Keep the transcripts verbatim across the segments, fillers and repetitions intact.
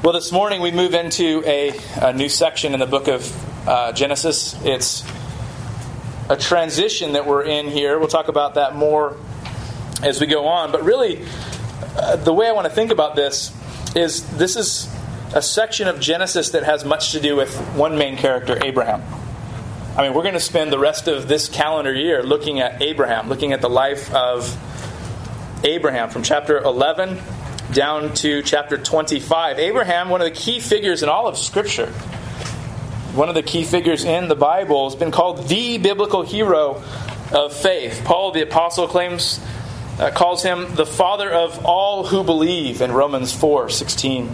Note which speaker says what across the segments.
Speaker 1: Well, this morning we move into a, a new section in the book of uh, Genesis. It's a transition that we're in here. We'll talk about that more as we go on. But really, uh, the way I want to think about this is this is a section of Genesis that has much to do with one main character, Abraham. I mean, we're going to spend the rest of this calendar year looking at Abraham, looking at the life of Abraham from chapter eleven down to chapter twenty-five. Abraham, one of the key figures in all of Scripture, one of the key figures in the Bible, has been called the biblical hero of faith. Paul the Apostle claims, uh, calls him the father of all who believe in Romans four sixteen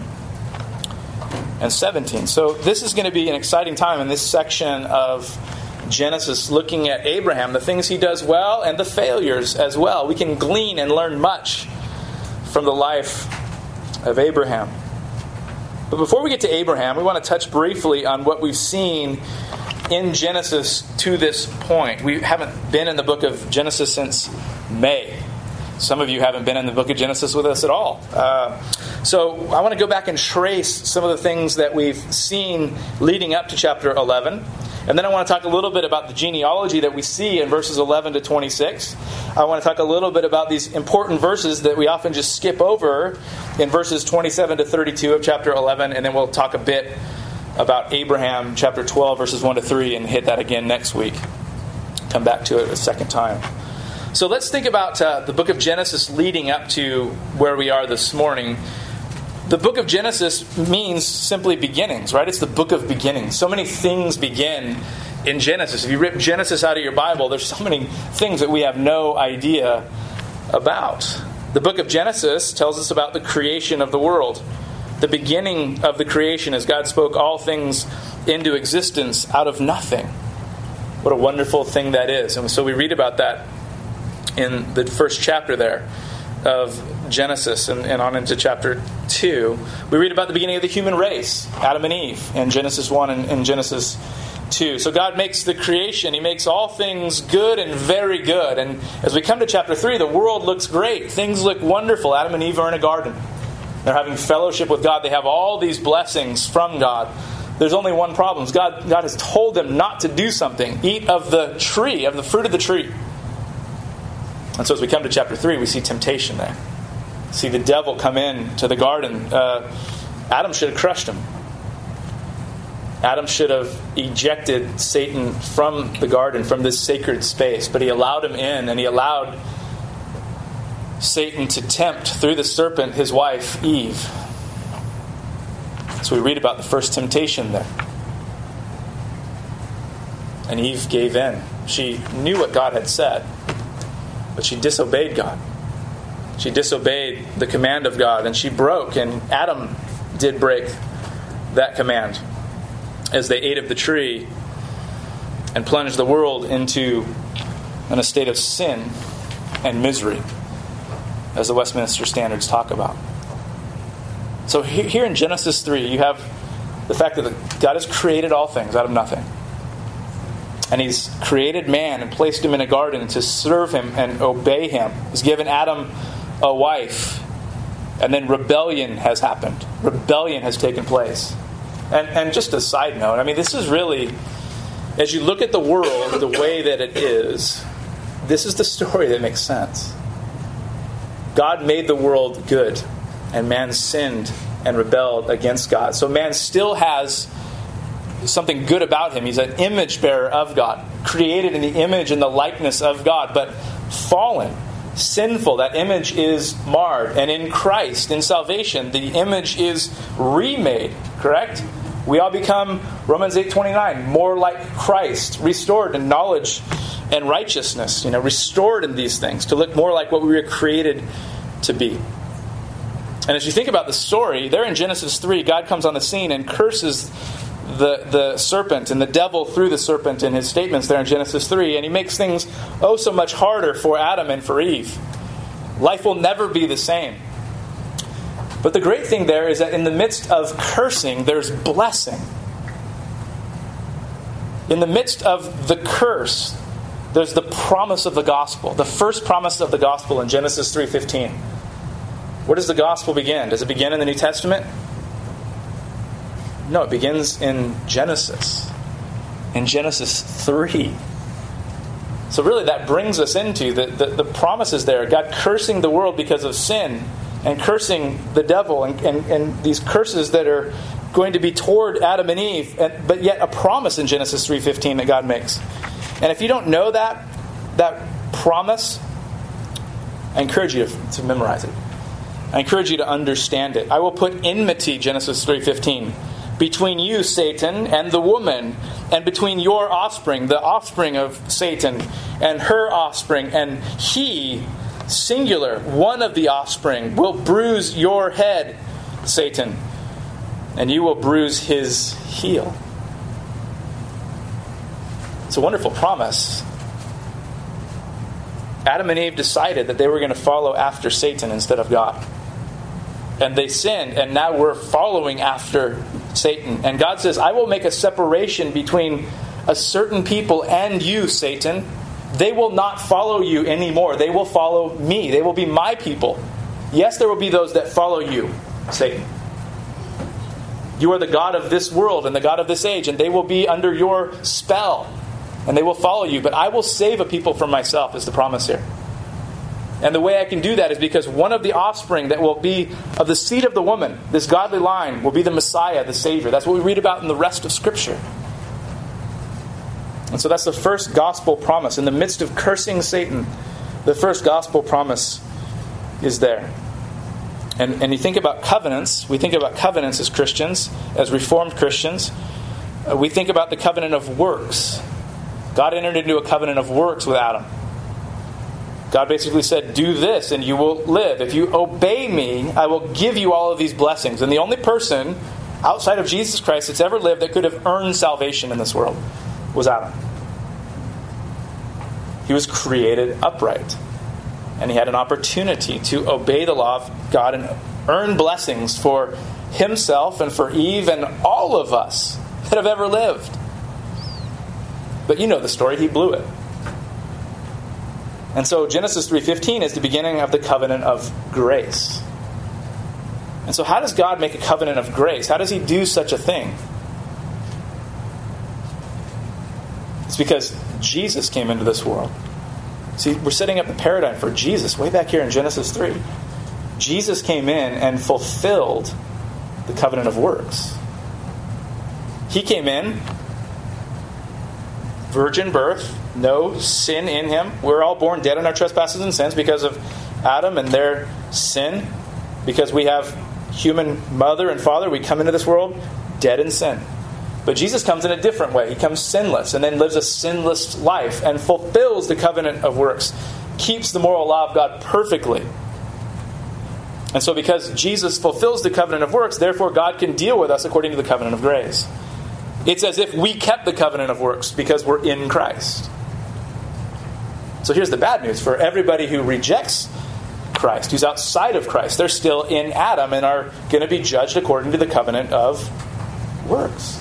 Speaker 1: and seventeen. So this is going to be an exciting time in this section of Genesis, looking at Abraham, the things he does well and the failures as well. We can glean and learn much from the life of Abraham. But before we get to Abraham, we want to touch briefly on what we've seen in Genesis to this point. We haven't been in the book of Genesis since May. Some of you haven't been in the book of Genesis with us at all. Uh, so I want to go back and trace some of the things that we've seen leading up to chapter eleven. And then I want to talk a little bit about the genealogy that we see in verses eleven to twenty-six. I want to talk a little bit about these important verses that we often just skip over in verses twenty-seven to thirty-two of chapter eleven. And then we'll talk a bit about Abraham, chapter twelve, verses one to three, and hit that again next week. Come back to it a second time. So let's think about uh, the book of Genesis leading up to where we are this morning. The book of Genesis means simply beginnings, right? It's the book of beginnings. So many things begin in Genesis. If you rip Genesis out of your Bible, there's so many things that we have no idea about. The book of Genesis tells us about the creation of the world. The beginning of the creation as God spoke all things into existence out of nothing. What a wonderful thing that is. And so we read about that in the first chapter there of Genesis and, and on into chapter two. We read about the beginning of the human race, Adam and Eve, in Genesis one and, and Genesis two. So God makes the creation. He makes all things good and very good. And as we come to chapter three, the world looks great. Things look wonderful. Adam and Eve are in a garden. They're having fellowship with God. They have all these blessings from God. There's only one problem. God, God has told them not to do something. Eat of the tree, of the fruit of the tree. And so as we come to chapter three, we see temptation there. See the devil come in to the garden. Uh, Adam should have crushed him. Adam should have ejected Satan from the garden, from this sacred space. But he allowed him in, and he allowed Satan to tempt through the serpent his wife, Eve. So we read about the first temptation there. And Eve gave in. She knew what God had said, but she disobeyed God. She disobeyed the command of God, and she broke, and Adam did break that command as they ate of the tree and plunged the world into an estate of sin and misery, as the Westminster Standards talk about. So here in Genesis three, you have the fact that God has created all things out of nothing. And He's created man and placed him in a garden to serve him and obey him. He's given Adam a wife. And then rebellion has happened. Rebellion has taken place. And, and just a side note, I mean, this is really, as you look at the world the way that it is, this is the story that makes sense. God made the world good, and man sinned and rebelled against God. So man still has something good about him. He's an image bearer of God, created in the image and the likeness of God, but fallen, sinful. That image is marred. And in Christ, in salvation, the image is remade, correct? We all become, Romans eight twenty-nine, more like Christ, restored in knowledge and righteousness, you know, restored in these things to look more like what we were created to be. And as you think about the story, there in Genesis three, God comes on the scene and curses the, the serpent and the devil through the serpent in his statements there in Genesis three. And he makes things oh so much harder for Adam and for Eve. Life will never be the same. But the great thing there is that in the midst of cursing, there's blessing. In the midst of the curse, there's the promise of the gospel. The first promise of the gospel in Genesis three fifteen. Where does the gospel begin? Does it begin in the New Testament? No, it begins in Genesis. In Genesis three. So really that brings us into the, the, the promises there. God cursing the world because of sin, and cursing the devil, and, and, and these curses that are going to be toward Adam and Eve, and, but yet a promise in Genesis three fifteen that God makes. And if you don't know that, that promise, I encourage you to, to memorize it. I encourage you to understand it. I will put enmity, Genesis three fifteen, between you, Satan, and the woman, and between your offspring, the offspring of Satan, and her offspring, and he, singular, one of the offspring, will bruise your head, Satan, and you will bruise his heel. It's a wonderful promise. Adam and Eve decided that they were going to follow after Satan instead of God. And they sinned, and now we're following after Satan. And God says, I will make a separation between a certain people and you, Satan. They will not follow you anymore. They will follow me. They will be my people. Yes, there will be those that follow you, Satan. You are the God of this world and the God of this age, and they will be under your spell, and they will follow you. But I will save a people from myself, is the promise here. And the way I can do that is because one of the offspring that will be of the seed of the woman, this godly line, will be the Messiah, the Savior. That's what we read about in the rest of Scripture. And so that's the first gospel promise. In the midst of cursing Satan, the first gospel promise is there. And, and you think about covenants. We think about covenants as Christians, as Reformed Christians. Uh, we think about the covenant of works. God entered into a covenant of works with Adam. God basically said, do this and you will live. If you obey me, I will give you all of these blessings. And the only person outside of Jesus Christ that's ever lived that could have earned salvation in this world was Adam. He was created upright. And he had an opportunity to obey the law of God and earn blessings for himself and for Eve and all of us that have ever lived. But you know the story. He blew it. And so Genesis three fifteen is the beginning of the covenant of grace. And so how does God make a covenant of grace? How does he do such a thing? It's because Jesus came into this world. See, we're setting up the paradigm for Jesus way back here in Genesis three. Jesus came in and fulfilled the covenant of works. He came in, virgin birth, no sin in him. We're all born dead in our trespasses and sins because of Adam and their sin. Because we have human mother and father, we come into this world dead in sin. But Jesus comes in a different way. He comes sinless and then lives a sinless life and fulfills the covenant of works. Keeps the moral law of God perfectly. And so because Jesus fulfills the covenant of works, therefore God can deal with us according to the covenant of grace. It's as if we kept the covenant of works because we're in Christ. So here's the bad news for everybody who rejects Christ, who's outside of Christ. They're still in Adam and are going to be judged according to the covenant of works.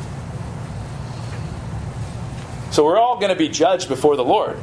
Speaker 1: So we're all going to be judged before the Lord.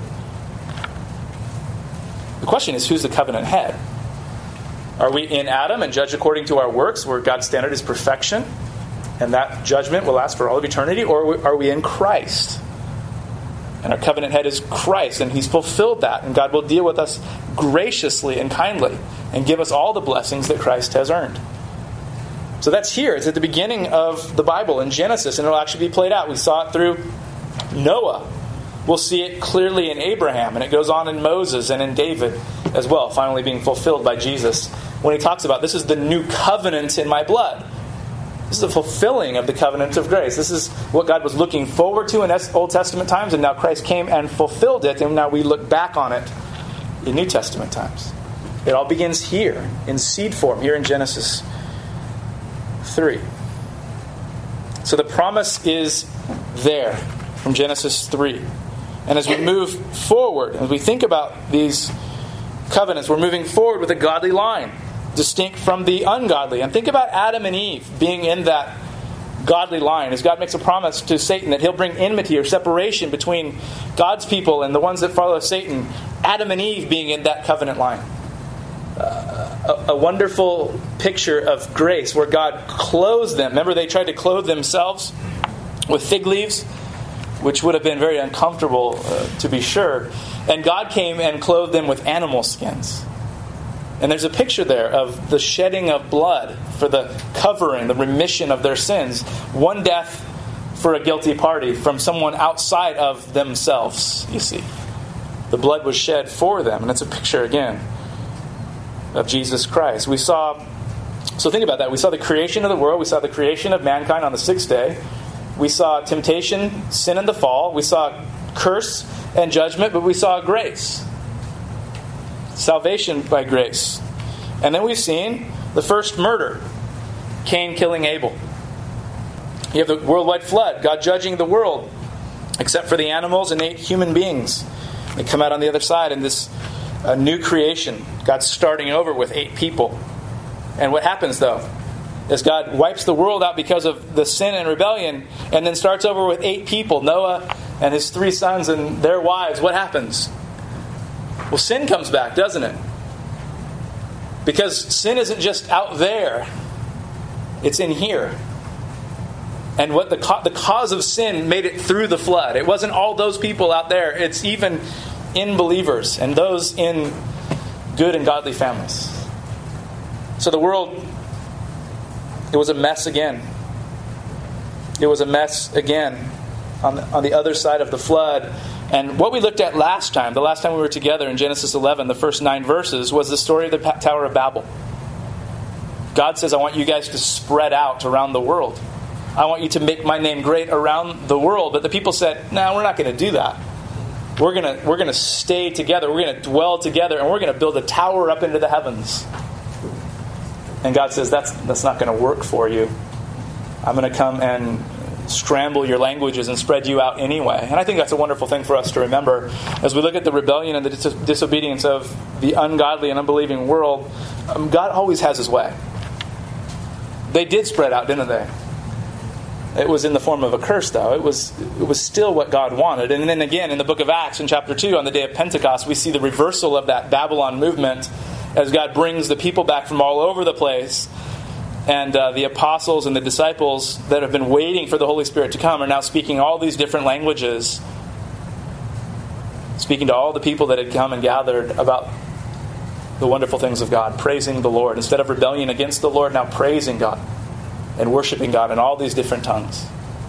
Speaker 1: The question is, who's the covenant head? Are we in Adam and judged according to our works, where God's standard is perfection, and that judgment will last for all of eternity? Or are we in Christ? And our covenant head is Christ, and he's fulfilled that. And God will deal with us graciously and kindly and give us all the blessings that Christ has earned. So that's here. It's at the beginning of the Bible in Genesis, and it'll actually be played out. We saw it through Noah. We'll see it clearly in Abraham, and it goes on in Moses and in David as well, finally being fulfilled by Jesus. When he talks about, this is the new covenant in my blood. This is the fulfilling of the covenant of grace. This is what God was looking forward to in Old Testament times, and now Christ came and fulfilled it, and now we look back on it in New Testament times. It all begins here, in seed form, here in Genesis three. So the promise is there from Genesis three. And as we move forward, as we think about these covenants, we're moving forward with a godly line, distinct from the ungodly. And think about Adam and Eve being in that godly line, as God makes a promise to Satan that he'll bring enmity or separation between God's people and the ones that follow Satan. Adam and Eve being in that covenant line. Uh, a, a wonderful picture of grace where God clothes them. Remember, they tried to clothe themselves with fig leaves, which would have been very uncomfortable, uh, to be sure. And God came and clothed them with animal skins. And there's a picture there of the shedding of blood for the covering, the remission of their sins. One death for a guilty party from someone outside of themselves, you see. The blood was shed for them. And it's a picture, again, of Jesus Christ. We saw, so think about that. We saw the creation of the world. We saw the creation of mankind on the sixth day. We saw temptation, sin, and the fall. We saw curse and judgment, but we saw grace. Salvation by grace. And then we've seen the first murder, Cain killing Abel. You have the worldwide flood, God judging the world, except for the animals and eight human beings. They come out on the other side in this uh, new creation. God's starting over with eight people. And what happens, though, is God wipes the world out because of the sin and rebellion, and then starts over with eight people, Noah and his three sons and their wives. What happens? Well, sin comes back, doesn't it? Because sin isn't just out there. It's in here. And what the co- the cause of sin made it through the flood. It wasn't all those people out there. It's even in believers and those in good and godly families. So the world, it was a mess again. It was a mess again on the, on the other side of the flood. And what we looked at last time, the last time we were together in Genesis eleven, the first nine verses, was the story of the Tower of Babel. God says, I want you guys to spread out around the world. I want you to make my name great around the world. But the people said, no, we're not going to do that. We're going to we're going to stay together. We're going to dwell together, and we're going to build a tower up into the heavens. And God says, that's that's not going to work for you. I'm going to come and scramble your languages and spread you out anyway. And I think that's a wonderful thing for us to remember as we look at the rebellion and the dis- disobedience of the ungodly and unbelieving world. Um, God always has His way. They did spread out, didn't they? It was in the form of a curse, though. It was it was still what God wanted. And then again, in the book of Acts, in chapter two, on the day of Pentecost, we see the reversal of that Babylon movement as God brings the people back from all over the place. And uh, the apostles and the disciples that have been waiting for the Holy Spirit to come are now speaking all these different languages, speaking to all the people that had come and gathered about the wonderful things of God, praising the Lord. Instead of rebellion against the Lord, now praising God and worshiping God in all these different tongues.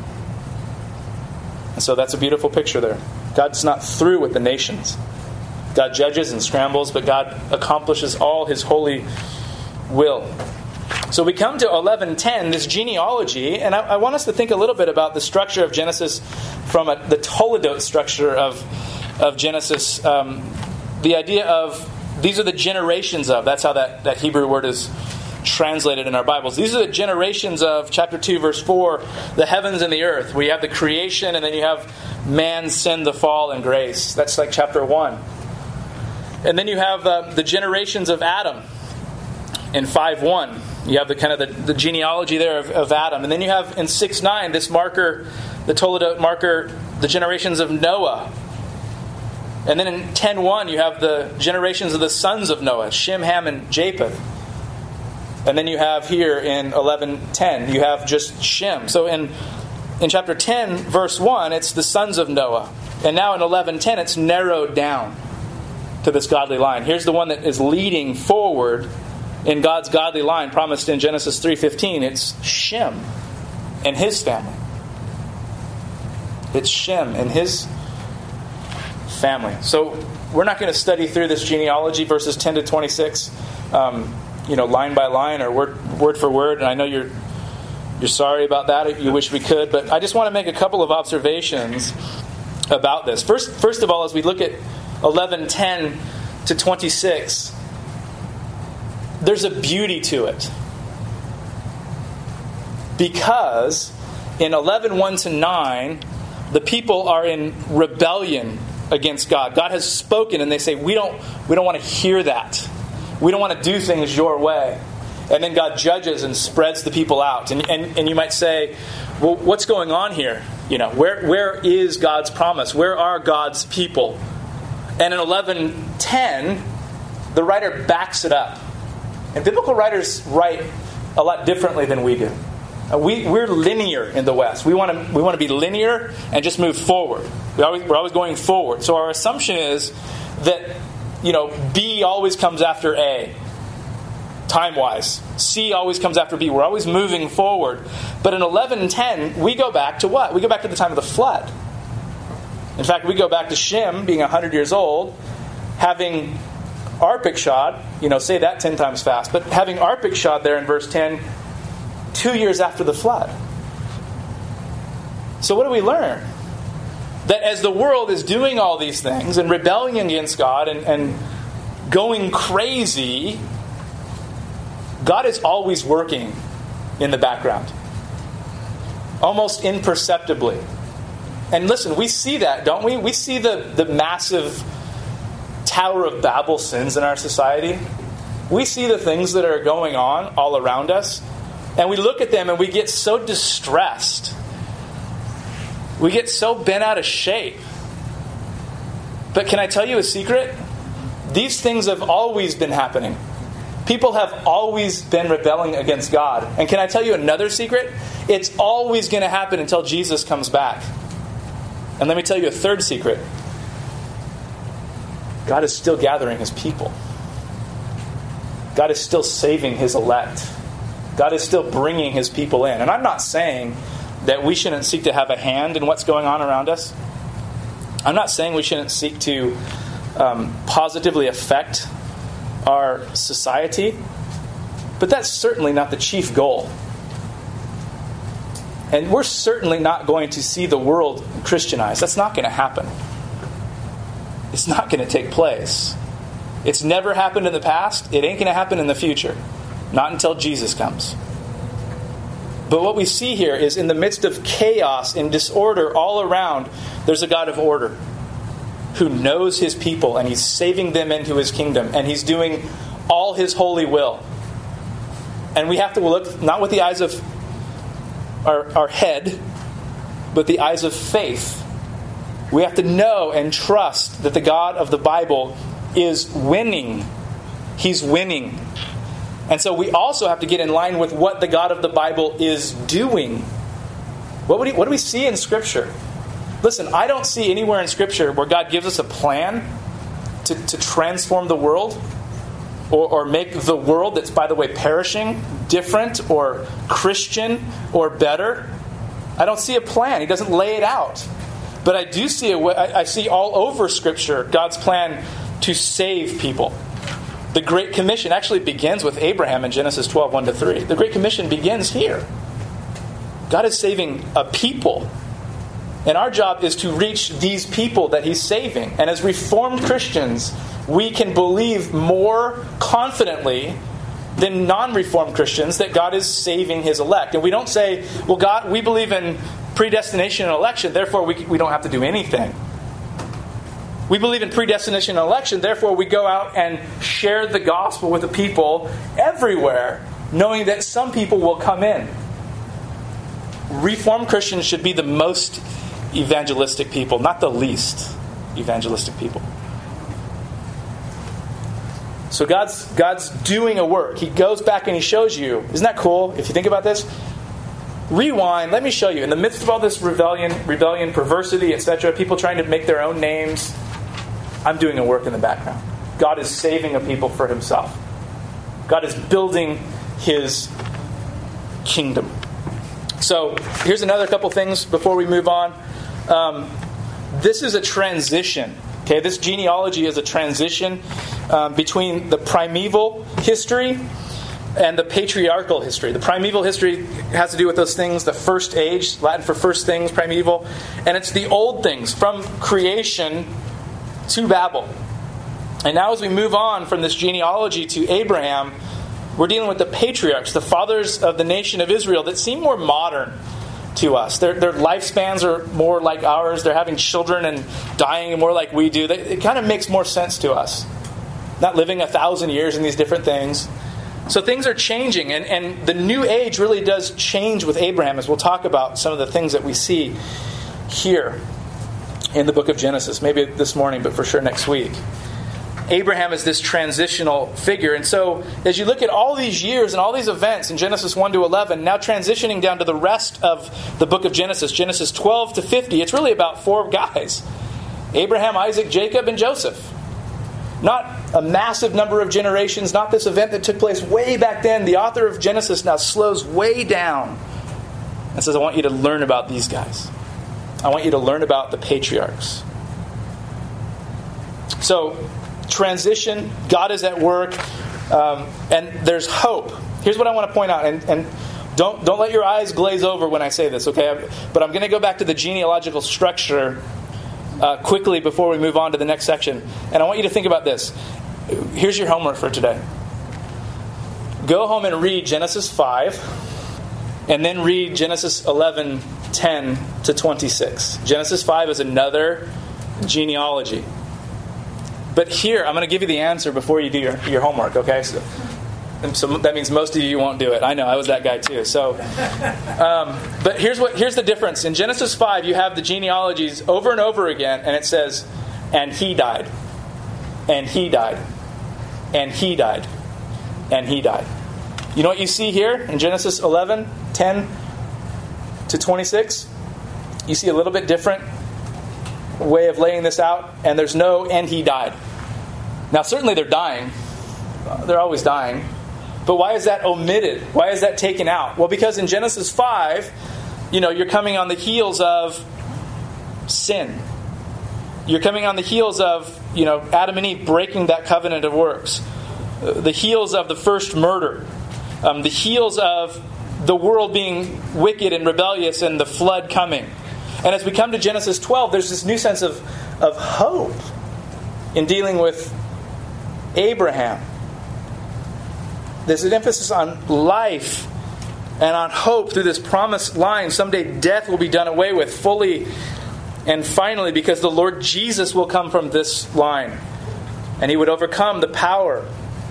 Speaker 1: And so that's a beautiful picture there. God's not through with the nations. God judges and scrambles, but God accomplishes all His holy will. So we come to eleven ten, this genealogy, and I, I want us to think a little bit about the structure of Genesis from a, the Toledot structure of, of Genesis. Um, the idea of, these are the generations of, that's how that, that Hebrew word is translated in our Bibles. These are the generations of chapter two, verse four, the heavens and the earth. We have the creation, and then you have man's sin, the fall, and grace. That's like chapter one. And then you have uh, the generations of Adam in five one. You have the kind of the, the genealogy there of, of Adam. And then you have in six nine this marker, the Toledot marker, the generations of Noah. And then in ten one you have the generations of the sons of Noah, Shem, Ham, and Japheth. And then you have here in eleven ten, you have just Shem. So in, in chapter ten, verse one, it's the sons of Noah. And now in eleven ten, it's narrowed down to this godly line. Here's the one that is leading forward in God's godly line promised in Genesis three fifteen. It's Shem and his family. It's Shem and his family. So we're not going to study through this genealogy, verses ten to twenty-six, um, you know, line by line or word word for word. And I know you're you're sorry about that. You wish we could, but I just want to make a couple of observations about this. First, first of all, as we look at eleven ten to twenty-six. There's a beauty to it. Because in eleven one to nine, the people are in rebellion against God. God has spoken and they say, we don't we don't want to hear that. We don't want to do things your way. And then God judges and spreads the people out. And and, and you might say, well, what's going on here? You know, where where is God's promise? Where are God's people? And in eleven ten, the writer backs it up. And biblical writers write a lot differently than we do. Uh, we, we're linear in the West. We want to we want to be linear and just move forward. We always, we're always going forward. So our assumption is that, you know, B always comes after A, time-wise. C always comes after B. We're always moving forward. But in eleven ten, we go back to what? We go back to the time of the flood. In fact, we go back to Shem being one hundred years old, having Arpachshad, you know, say that ten times fast, but having Arpachshad there in verse ten, two years after the flood. So what do we learn? That as the world is doing all these things and rebelling against God and, and going crazy, God is always working in the background. Almost imperceptibly. And listen, we see that, don't we? We see the, the massive Tower of Babel sins in our society. We see the things that are going on all around us. And we look at them and we get so distressed. We get so bent out of shape. But can I tell you a secret? These things have always been happening. People have always been rebelling against God. And can I tell you another secret? It's always going to happen until Jesus comes back. And let me tell you a third secret. God is still gathering His people. God is still saving His elect. God is still bringing His people in. And I'm not saying that we shouldn't seek to have a hand in what's going on around us. I'm not saying we shouldn't seek to um, positively affect our society. But that's certainly not the chief goal. And we're certainly not going to see the world Christianized. That's not going to happen. It's not going to take place. It's never happened in the past. It ain't going to happen in the future. Not until Jesus comes. But what we see here is in the midst of chaos and disorder all around, there's a God of order who knows His people and He's saving them into His kingdom and He's doing all His holy will. And we have to look not with the eyes of our, our head, but the eyes of faith. We have to know and trust that the God of the Bible is winning. He's winning. And so we also have to get in line with what the God of the Bible is doing. What, would he, what do we see in Scripture? Listen, I don't see anywhere in Scripture where God gives us a plan to, to transform the world or, or make the world that's, by the way, perishing, different or Christian or better. I don't see a plan. He doesn't lay it out. But I do see a way, I see all over Scripture God's plan to save people. The Great Commission actually begins with Abraham in Genesis twelve, one to three. The Great Commission begins here. God is saving a people. And our job is to reach these people that He's saving. And as Reformed Christians, we can believe more confidently than non-Reformed Christians that God is saving His elect. And we don't say, well, God, we believe in predestination and election, therefore we, we don't have to do anything. We believe in predestination and election, therefore we go out and share the gospel with the people everywhere, knowing that some people will come in. Reformed Christians should be the most evangelistic people, not the least evangelistic people. So God's God's doing a work. He goes back and He shows you. Isn't that cool? If you think about this, rewind. Let me show you. In the midst of all this rebellion, rebellion, perversity, et cetera, people trying to make their own names, I'm doing a work in the background. God is saving a people for Himself. God is building His kingdom. So here's another couple things before we move on. Um, this is a transition. Okay, this genealogy is a transition um, between the primeval history and the patriarchal history. The primeval history has to do with those things, the first age, Latin for first things, primeval. And it's the old things, from creation to Babel. And now as we move on from this genealogy to Abraham, we're dealing with the patriarchs, the fathers of the nation of Israel that seem more modern to us. Their, their lifespans are more like ours. They're having children and dying more like we do. They, it kind of makes more sense to us. Not living a thousand years in these different things. So things are changing, and, and the new age really does change with Abraham, as we'll talk about some of the things that we see here in the book of Genesis. Maybe this morning, but for sure next week. Abraham is this transitional figure. And so as you look at all these years and all these events in Genesis one to eleven, now transitioning down to the rest of the book of Genesis, Genesis twelve to fifty, it's really about four guys. Abraham, Isaac, Jacob, and Joseph. Not a massive number of generations, not this event that took place way back then. The author of Genesis now slows way down and says, I want you to learn about these guys. I want you to learn about the patriarchs. So, transition, God is at work, um, and there's hope. Here's what I want to point out, and, and don't don't let your eyes glaze over when I say this, okay? But I'm going to go back to the genealogical structure uh, quickly before we move on to the next section. And I want you to think about this. Here's your homework for today. Go home and read Genesis five, and then read Genesis eleven, ten to twenty-six. Genesis five is another genealogy. But here, I'm going to give you the answer before you do your, your homework, okay? So, so that means most of you won't do it. I know, I was that guy too. So, um, but here's what here's the difference. In Genesis five, you have the genealogies over and over again, and it says, and he died, and he died, and he died, and he died. You know what you see here in Genesis eleven, ten to twenty-six? You see a little bit different way of laying this out, and there's no and he died. Now certainly they're dying. They're always dying. But why is that omitted? Why is that taken out? Well, because in Genesis five, you know, you're coming on the heels of sin. You're coming on the heels of, you know, Adam and Eve breaking that covenant of works. The heels of the first murder. Um, the heels of the world being wicked and rebellious and the flood coming. And as we come to Genesis twelve, there's this new sense of, of hope in dealing with Abraham. There's an emphasis on life and on hope through this promised line. Someday death will be done away with fully and finally, because the Lord Jesus will come from this line. And he would overcome the power,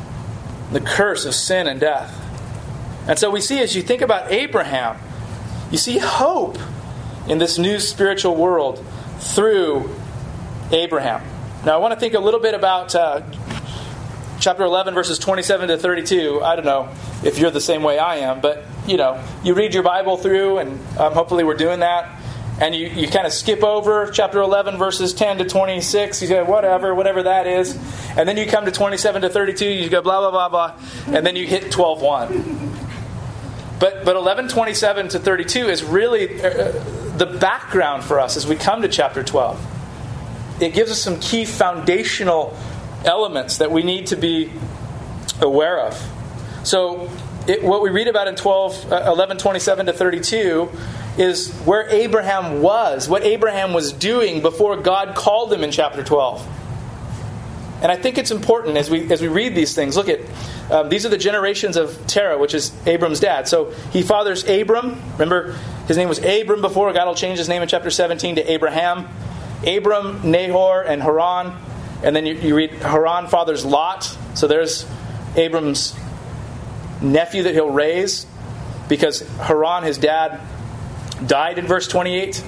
Speaker 1: the curse of sin and death. And so we see, as you think about Abraham, you see hope in this new spiritual world through Abraham. Now I want to think a little bit about uh, chapter eleven, verses twenty-seven to thirty-two. I don't know if you're the same way I am, but you know, you read your Bible through, and um, hopefully we're doing that, and you, you kind of skip over chapter eleven, verses ten to twenty-six. You say, whatever, whatever that is. And then you come to twenty-seven to thirty-two, you go blah, blah, blah, blah, and then you hit twelve one. But but eleven twenty-seven to thirty-two is really uh, the background for us as we come to chapter twelve. It gives us some key foundational elements that we need to be aware of. So it, what we read about in twelve, uh, eleven twenty-seven to thirty-two is where Abraham was, what Abraham was doing before God called him in chapter twelve. And I think it's important as we as we read these things. Look at um, these are the generations of Terah, which is Abram's dad. So he fathers Abram. Remember, his name was Abram before. God will change his name in chapter seventeen to Abraham. Abram, Nahor, and Haran. And then you, you read Haran fathers Lot. So there's Abram's nephew that he'll raise, because Haran, his dad, died in verse twenty-eight.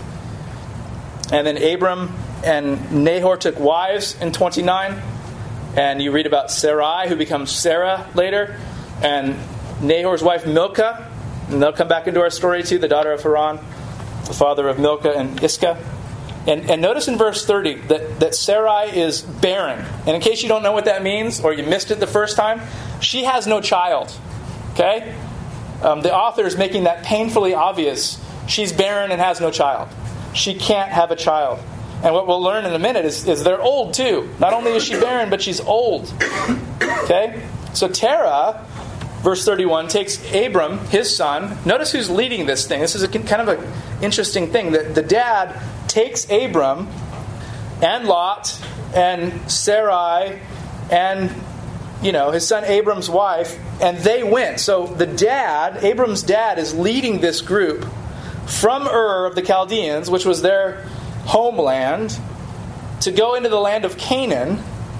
Speaker 1: And then Abram and Nahor took wives in twenty-nine. And you read about Sarai, who becomes Sarah later. And Nahor's wife Milcah. And they'll come back into our story too, the daughter of Haran, the father of Milcah and Iscah. And, and notice in verse thirty that, that Sarai is barren. And in case you don't know what that means, or you missed it the first time, she has no child. Okay? Um, the author is making that painfully obvious. She's barren and has no child. She can't have a child. And what we'll learn in a minute is, is they're old too. Not only is she barren, but she's old. Okay? So Terah, verse thirty-one, takes Abram, his son. Notice who's leading this thing. This is a kind of an interesting thing. The, the dad takes Abram and Lot and Sarai and, you know, his son Abram's wife, and they went. So the dad, Abram's dad, is leading this group from Ur of the Chaldeans, which was their homeland, to go into the land of Canaan.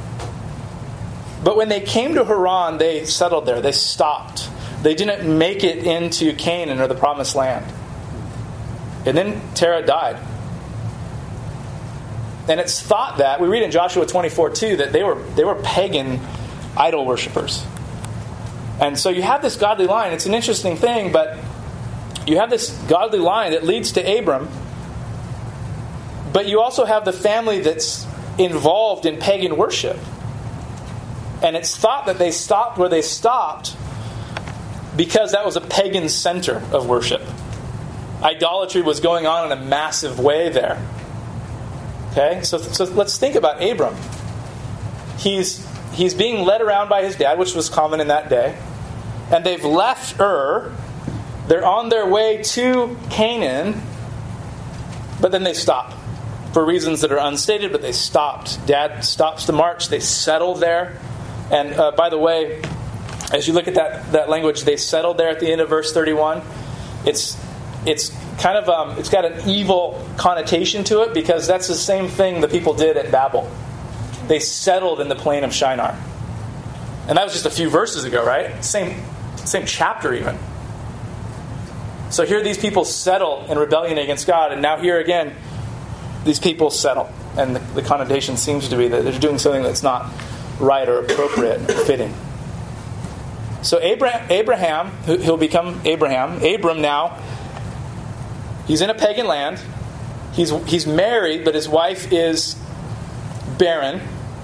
Speaker 1: But when they came to Haran, they settled there. They stopped. They didn't make it into Canaan or the promised land. And then Terah died. And it's thought that, we read in Joshua twenty-four two, that they were they were pagan idol worshipers. And so you have this godly line. It's an interesting thing, but you have this godly line that leads to Abram, but you also have the family that's involved in pagan worship. And it's thought that they stopped where they stopped because that was a pagan center of worship. Idolatry was going on in a massive way there. Okay, so, so let's think about Abram. He's he's being led around by his dad, which was common in that day. And they've left Ur. They're on their way to Canaan. But then they stop. For reasons that are unstated, but they stopped. Dad stops the march. They settled there. And uh, by the way, as you look at that, that language, they settled there at the end of verse thirty-one. It's it's kind of um, it's got an evil connotation to it, because that's the same thing the people did at Babel. They settled in the plain of Shinar, and that was just a few verses ago, right? Same same chapter even. So here these people settle in rebellion against God, and now here again, these people settle, and the, the connotation seems to be that they're doing something that's not right or appropriate and fitting. So Abraham, Abraham, he'll become Abraham. Abram now, he's in a pagan land. He's he's married, but his wife is barren.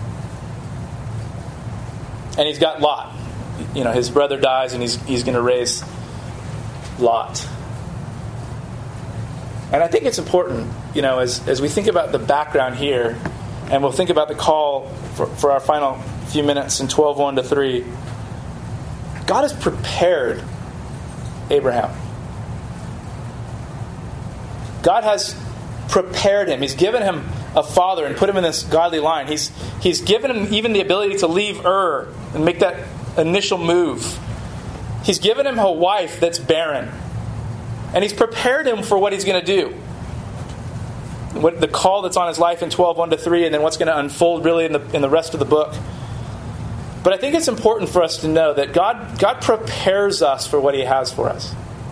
Speaker 1: And he's got Lot. You know, his brother dies, and he's he's going to raise Lot. And I think it's important, you know, as, as we think about the background here, and we'll think about the call for, for our final few minutes in twelve one to three. God has prepared Abraham. God has prepared him. He's given him a father and put him in this godly line. He's he's given him even the ability to leave Ur and make that initial move. He's given him a wife that's barren. And he's prepared him for what he's going to do. What the call that's on his life in twelve one to three, and then what's going to unfold really in the in the rest of the book. But I think it's important for us to know that God God prepares us for what he has for us.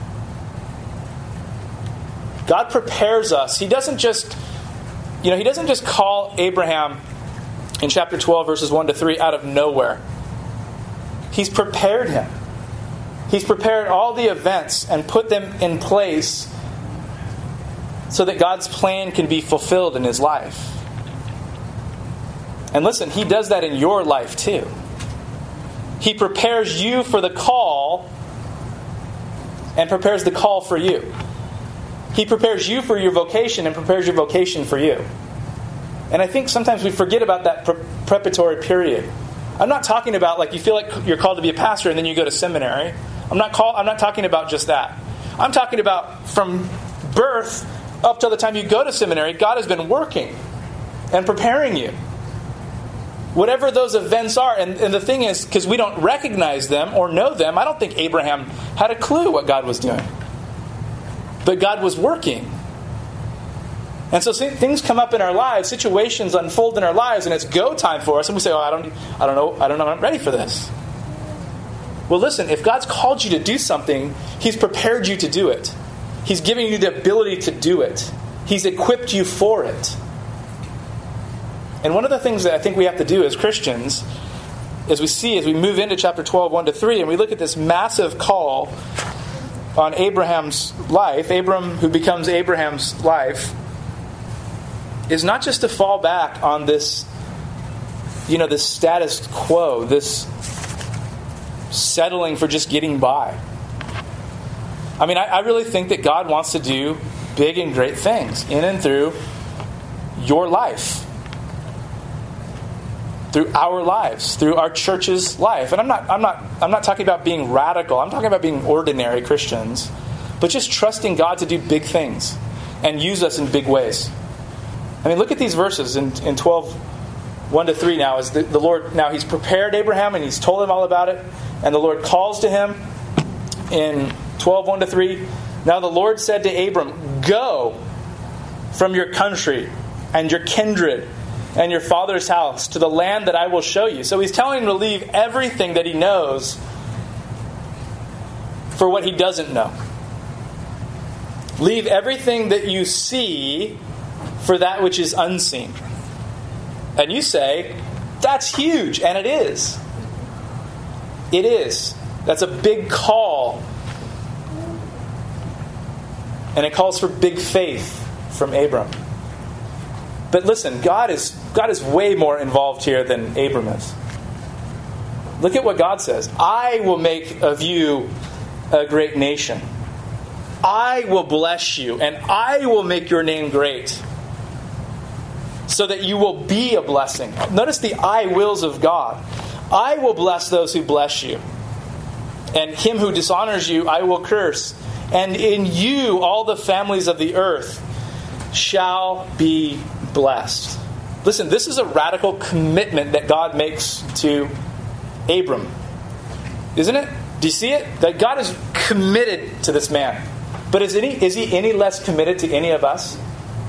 Speaker 1: God prepares us. He doesn't just, you know, he doesn't just call Abraham in chapter twelve, verses one to three out of nowhere. He's prepared him. He's prepared all the events and put them in place so that God's plan can be fulfilled in his life. And listen, he does that in your life too. He prepares you for the call and prepares the call for you. He prepares you for your vocation and prepares your vocation for you. And I think sometimes we forget about that pre- preparatory period. I'm not talking about like you feel like you're called to be a pastor and then you go to seminary. I'm not call, I'm not talking about just that. I'm talking about from birth up till the time you go to seminary, God has been working and preparing you. Whatever those events are, and, and the thing is, because we don't recognize them or know them, I don't think Abraham had a clue what God was doing. But God was working. And so things come up in our lives, situations unfold in our lives, and it's go time for us, and we say, oh, I don't, I don't know, I don't know, I'm not ready for this. Well, listen, if God's called you to do something, he's prepared you to do it. He's giving you the ability to do it. He's equipped you for it. And one of the things that I think we have to do as Christians, as we see, as we move into chapter twelve, one to three, and we look at this massive call on Abraham's life, Abram who becomes Abraham's life, is not just to fall back on this, you know, this status quo, this settling for just getting by. I mean, I, I really think that God wants to do big and great things in and through your life. Through our lives, through our church's life. And I'm not I'm not I'm not talking about being radical. I'm talking about being ordinary Christians. But just trusting God to do big things and use us in big ways. I mean, look at these verses in, in twelve, one to three now. As the, the Lord, now he's prepared Abraham and he's told him all about it. And the Lord calls to him in twelve, one to three. Now the Lord said to Abram, go from your country and your kindred and your father's house to the land that I will show you. So he's telling him to leave everything that he knows for what he doesn't know. Leave everything that you see for that which is unseen. And you say, that's huge. And it is. It is. That's a big call. And it calls for big faith from Abram. But listen, God is God is way more involved here than Abram is. Look at what God says. I will make of you a great nation. I will bless you, and I will make your name great, so that you will be a blessing. Notice the I wills of God. I will bless those who bless you, and him who dishonors you I will curse. And in you all the families of the earth shall be blessed. Listen, this is a radical commitment that God makes to Abram. Isn't it? Do you see it? That God is committed to this man. But is, any, is he any less committed to any of us?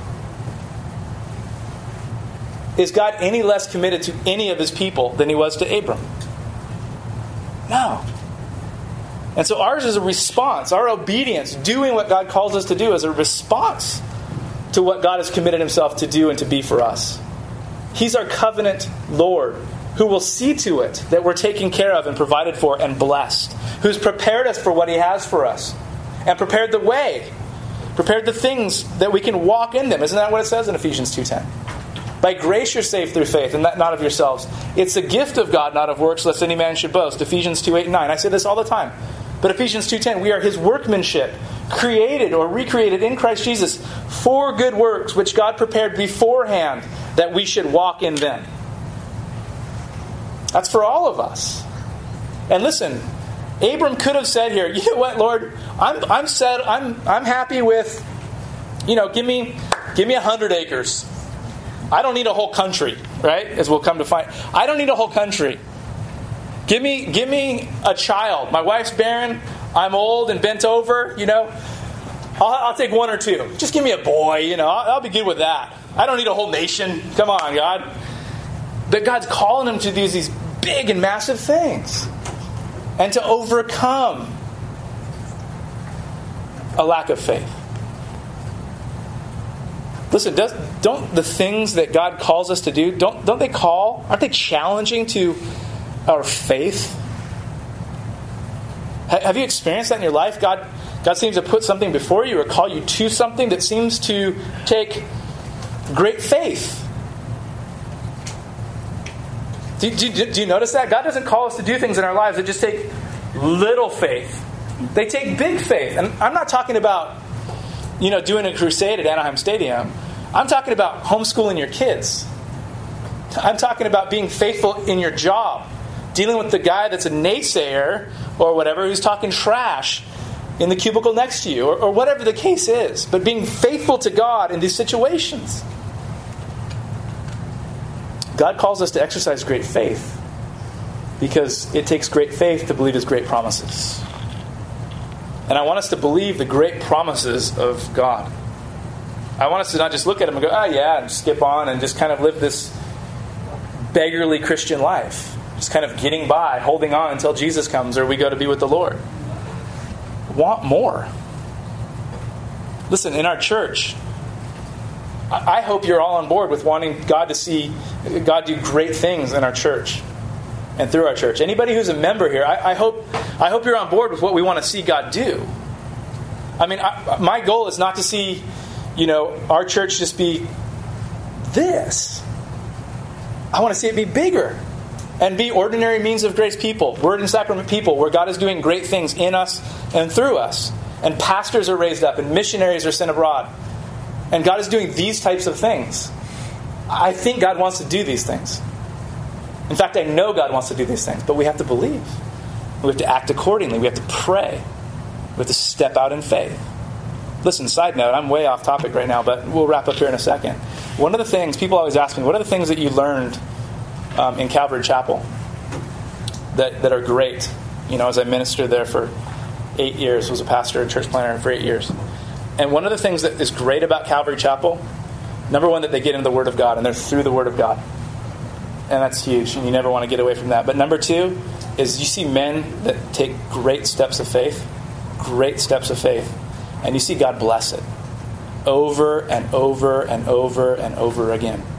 Speaker 1: Is God any less committed to any of his people than he was to Abram? No. And so ours is a response. Our obedience, doing what God calls us to do, is a response to what God has committed himself to do and to be for us. He's our covenant Lord, who will see to it that we're taken care of and provided for and blessed, who's prepared us for what he has for us, and prepared the way, prepared the things that we can walk in them. Isn't that what it says in Ephesians two ten? By grace you're saved through faith, and that not of yourselves. It's a gift of God, not of works, lest any man should boast. Ephesians two eight and nine. I say this all the time. But Ephesians two ten, we are his workmanship, created or recreated in Christ Jesus for good works, which God prepared beforehand that we should walk in them. That's for all of us. And listen, Abram could have said here, you know what, Lord, I'm I'm set, I'm I'm happy with, you know, give me give me a hundred acres. I don't need a whole country, right? As we'll come to find. I don't need a whole country. Give me give me a child. My wife's barren. I'm old and bent over, you know. I'll, I'll take one or two. Just give me a boy, you know. I'll, I'll be good with that. I don't need a whole nation. Come on, God. But God's calling him to do these big and massive things. And to overcome a lack of faith. Listen, does, don't the things that God calls us to do, don't, don't they call, aren't they challenging to our faith? Have you experienced that in your life? God, God seems to put something before you or call you to something that seems to take great faith. Do, do, do you notice that? God doesn't call us to do things in our lives that just take little faith. They take big faith. And I'm not talking about, you know, doing a crusade at Anaheim Stadium. I'm talking about homeschooling your kids. I'm talking about being faithful in your job. Dealing with the guy that's a naysayer or whatever who's talking trash in the cubicle next to you, or, or whatever the case is. But being faithful to God in these situations. God calls us to exercise great faith because it takes great faith to believe his great promises. And I want us to believe the great promises of God. I want us to not just look at them and go, oh yeah, and skip on and just kind of live this beggarly Christian life. Just kind of getting by, holding on until Jesus comes or we go to be with the Lord. Want more. Listen, in our church, I hope you're all on board with wanting God to see God do great things in our church and through our church. Anybody who's a member here, I, I hope I hope you're on board with what we want to see God do. I mean, I, my goal is not to see, you know, our church just be this. I want to see it be bigger and be ordinary means of grace people, word and sacrament people, where God is doing great things in us and through us. And pastors are raised up and missionaries are sent abroad. And God is doing these types of things. I think God wants to do these things. In fact, I know God wants to do these things. But we have to believe. We have to act accordingly. We have to pray. We have to step out in faith. Listen, side note, I'm way off topic right now, but we'll wrap up here in a second. One of the things, people always ask me, what are the things that you learned um, in Calvary Chapel that, that are great? You know, as I ministered there for eight years, was a pastor and church planner for eight years. And one of the things that is great about Calvary Chapel, number one, that they get into the Word of God, and they're through the Word of God. And that's huge, and you never want to get away from that. But number two is you see men that take great steps of faith, great steps of faith, and you see God bless it over and over and over and over again.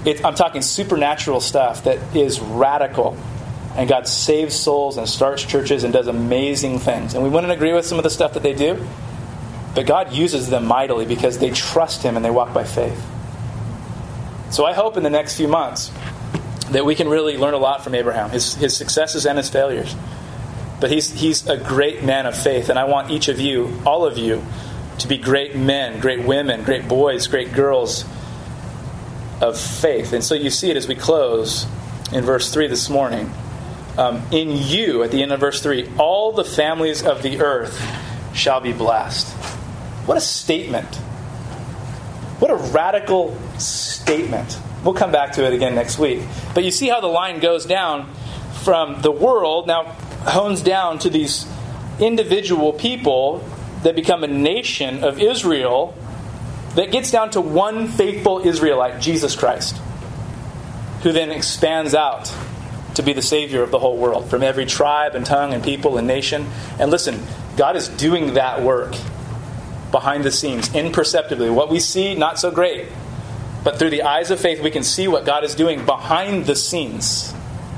Speaker 1: it, I'm talking supernatural stuff that is radical. And God saves souls and starts churches and does amazing things. And we wouldn't agree with some of the stuff that they do, but God uses them mightily because they trust Him and they walk by faith. So I hope in the next few months that we can really learn a lot from Abraham, his, his successes and his failures. But he's, he's a great man of faith, and I want each of you, all of you, to be great men, great women, great boys, great girls of faith. And so you see it as we close in verse three this morning. Um, in you, at the end of verse three, all the families of the earth shall be blessed. What a statement. What a radical statement. We'll come back to it again next week. But you see how the line goes down from the world, now hones down to these individual people that become a nation of Israel that gets down to one faithful Israelite, Jesus Christ, who then expands out to be the Savior of the whole world, from every tribe and tongue and people and nation. And listen, God is doing that work behind the scenes, imperceptibly. What we see, not so great. But through the eyes of faith, we can see what God is doing behind the scenes.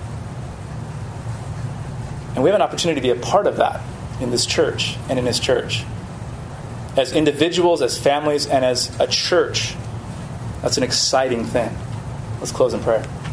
Speaker 1: And we have an opportunity to be a part of that in this church and in His church. As individuals, as families, and as a church. That's an exciting thing. Let's close in prayer.